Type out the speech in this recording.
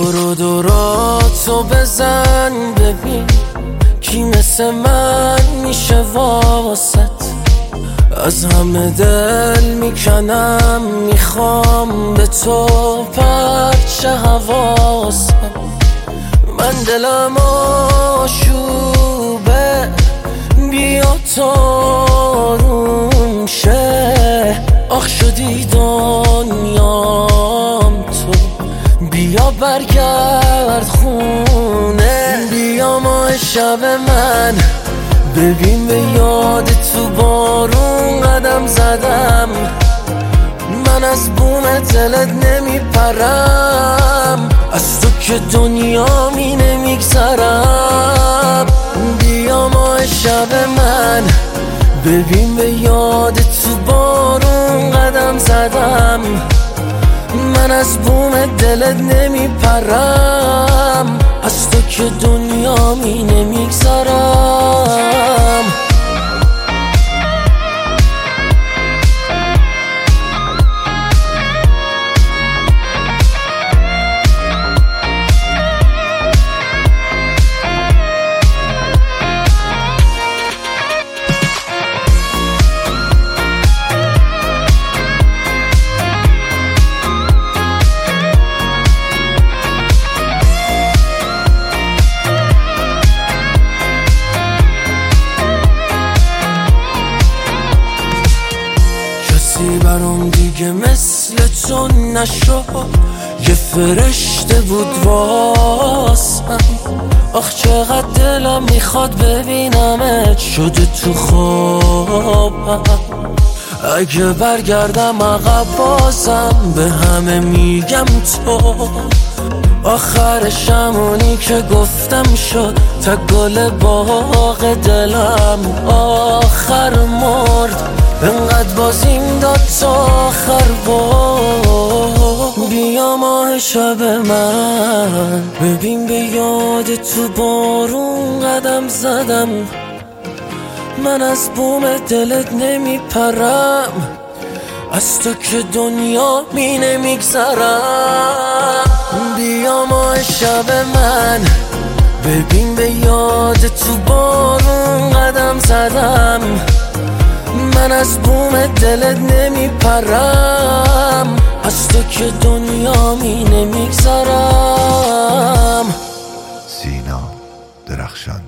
برو دوراتو بزن ببین کی مثل من میشه واسط. از همه دل میکنم میخوام به تو پرچه حواسم. من دلم آشوبه بیا تاروم شه. آخ شدی دنیام تو بیا برگرد خونه. بیا ماه شب من ببین به یاد تو بارون قدم زدم. من از بوم دلت نمیپرم از تو که دنیا می نمیگذرم. بیا ماه شب من ببین به یاد تو بارون قدم زدم. من از بوم دلت نمیپرم از تو که دنیا می نمیگذرم. برام دیگه مثل تو نشد، یه فرشته بود واسم. آخ چقدر دلم میخواد ببینمت شده تو خوابم. اگه برگردم عقب بازم به همه میگم تو آخرش همونی که گفتم شد. تا گل باغ دلم آخر مرد انقدر بازیم داد تا آخر بار. بیا ماه شب من ببین به یاد تو بارون قدم زدم. من از بوم دلت نمیپرم از تو که دنیا می نمیگذرم. بیا ماه شب من ببین به یاد تو بارون قدم زدم. من از بوم دلت نمیپرم از تو که دنیا می نمیگذرم. سینا درخشان.